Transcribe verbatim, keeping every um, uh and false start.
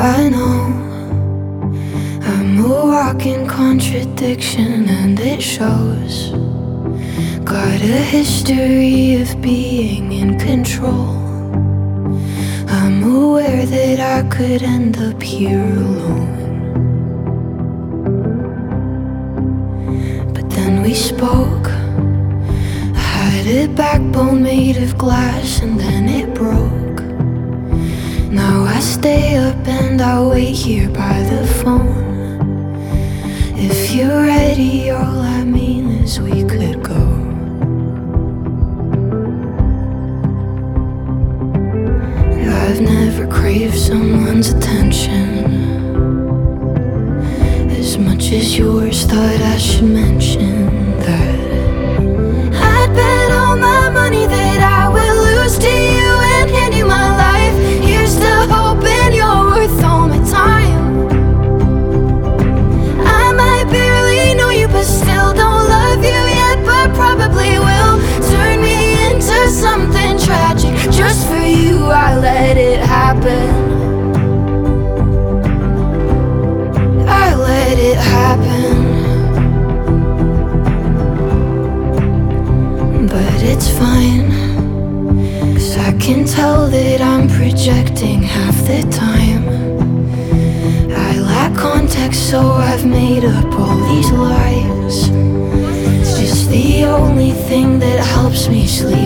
I know I'm a walking contradiction, and it shows. Got a history of being in control. I'm aware that I could end up here alone. But then we spoke. I had a backbone made of glass, and then it broke. Now I stay up and I wait here by the phone. If you're ready, all I mean is we could go. I've never craved someone's attention as much as yours thought I should mention that I'd bet all my money that I will lose to you and hand you my life. Here's to hoping you're worth all my time. I might barely know you, but still don't love you yet, but probably will turn me into something tragic. Just for you, I let it happen. I let it happen. But it's fine, 'cause I can tell that I'm projecting half the time. I lack context, so I've made up all these lies. It's just the only thing that helps me sleep